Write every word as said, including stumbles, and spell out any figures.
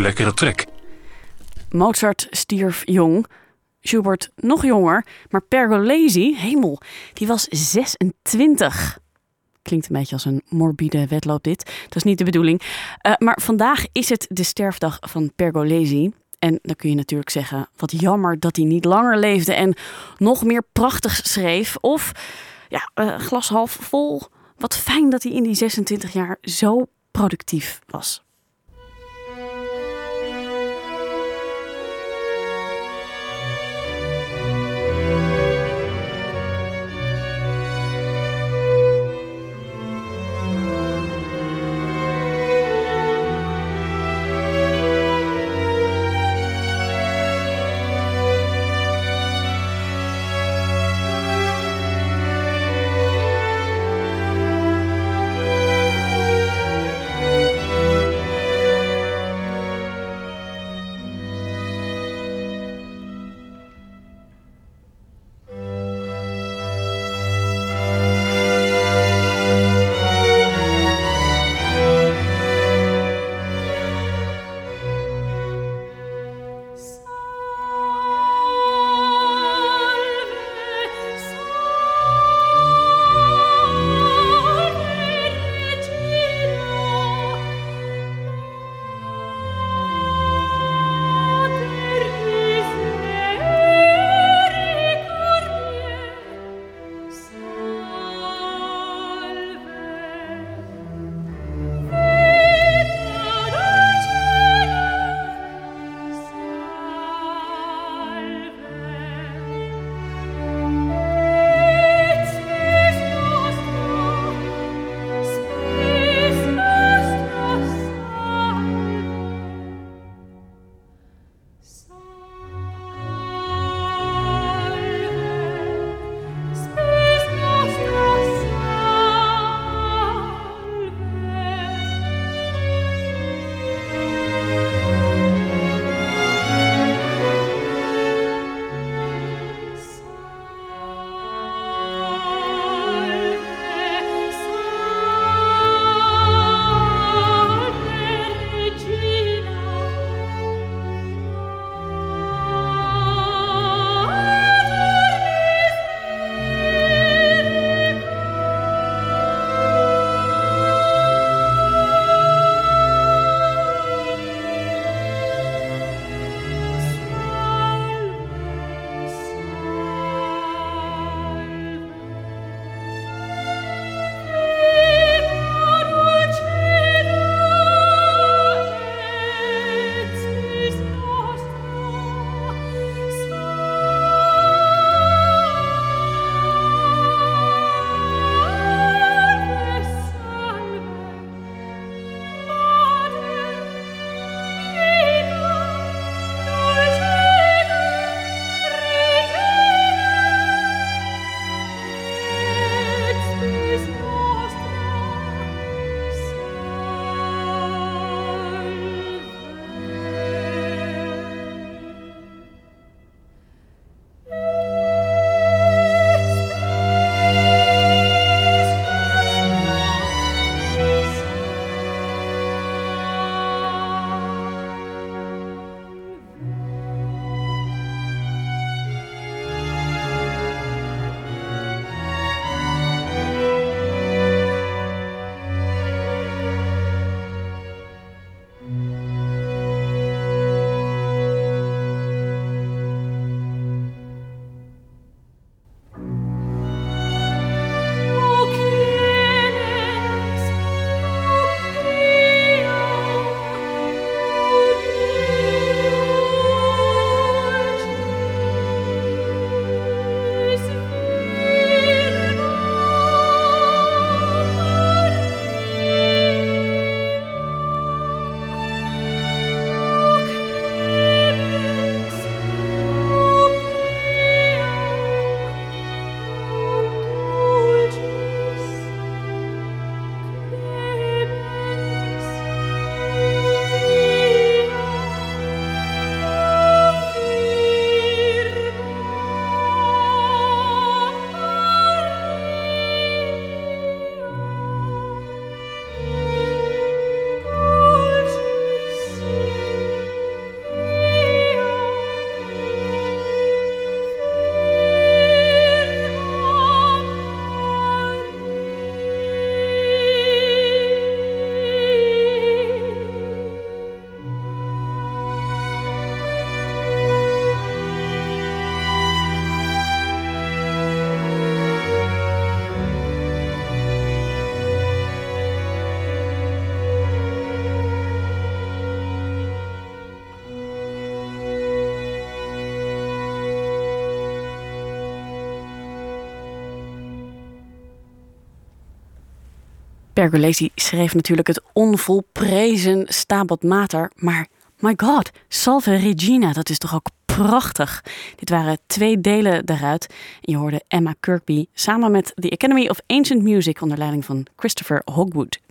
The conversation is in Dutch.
lekkere trek. Mozart stierf jong. Schubert nog jonger. Maar Pergolesi, hemel, die was zesentwintig. Klinkt een beetje als een morbide wedloop dit. Dat is niet de bedoeling. Uh, maar vandaag is het de sterfdag van Pergolesi. En dan kun je natuurlijk zeggen, wat jammer dat hij niet langer leefde en nog meer prachtigs schreef. Of, ja, uh, glas half vol. Wat fijn dat hij in die zesentwintig jaar zo productief was. Pergolesi schreef natuurlijk het onvolprezen Stabat Mater, maar my god, Salve Regina, dat is toch ook prachtig. Dit waren twee delen daaruit. Je hoorde Emma Kirkby samen met The Academy of Ancient Music onder leiding van Christopher Hogwood.